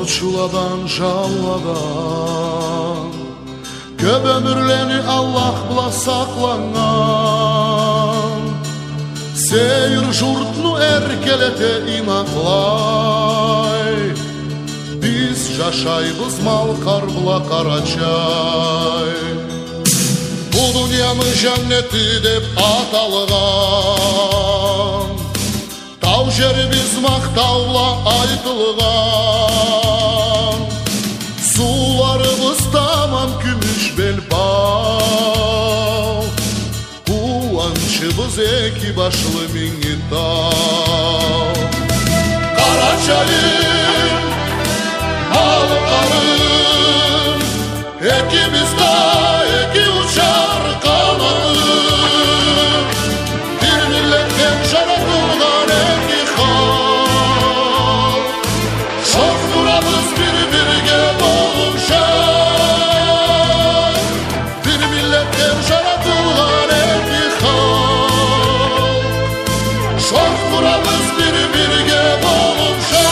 çuladan жалладан көп өмірлені Аллах бла сақланған сейір жұртны әркелете инақлай біз жашайбыз малқар бла қарачай бұл дүнияны жәннеті деп аталған тау жері біз мақтаула айтылған суларыбыз тамам күміш белбау қуаншыбыз екі башлы Меңгітау Қарачайым малқарым екімізді екі ұшар қалым бір миллеттен жаратылған екі хал шоқ тұрамыз бір-бірге болуша bir milletten жаратылған екі хал шоқ тұрамыз бір-бірге болуша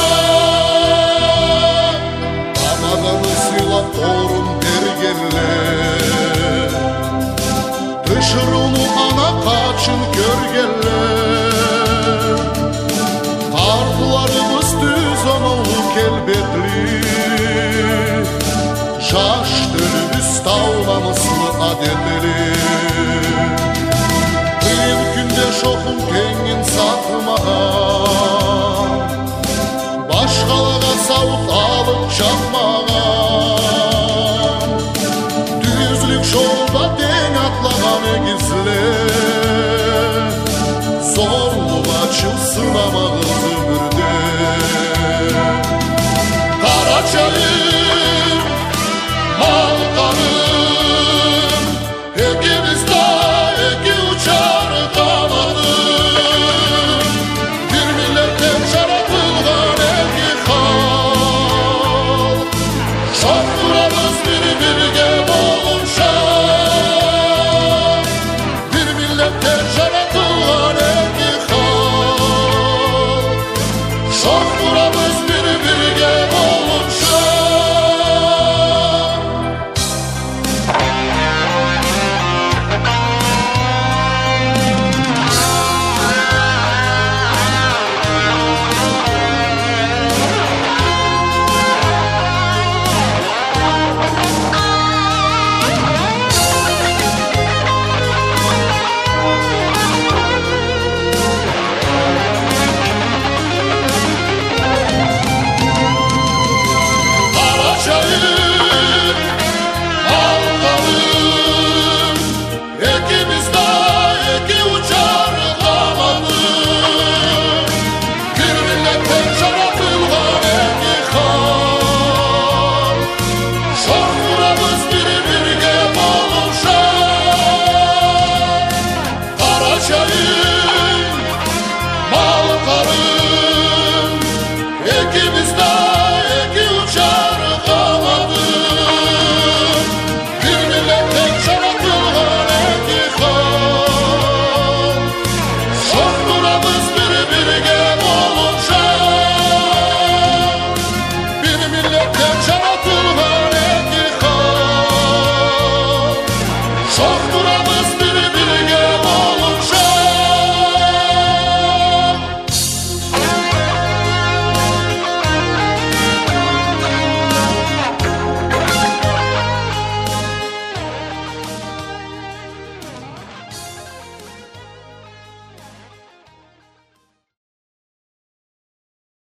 амананы сыйлап торын бергенлер түшіруну ана қачын көргенлер қарлыларымыз түз анау келбетли жаш төрүбүз таунамызлы адетли кыйын күнде шоқын теңін сатылмаған башқалаға сауыт алып жақмаған түзлік жолда тең атлаған егізлер зорлық ачыл сынамағыз өмірде Қарачайым малқарым екімізді екі ұшар қаладым бір миллеттен жаратылған екі хал шоқ тұрамыз бір-бірге болуша бір миллеттен жаратылған екі хал шоқ тұрамыз бір-бірге болуша Şoқ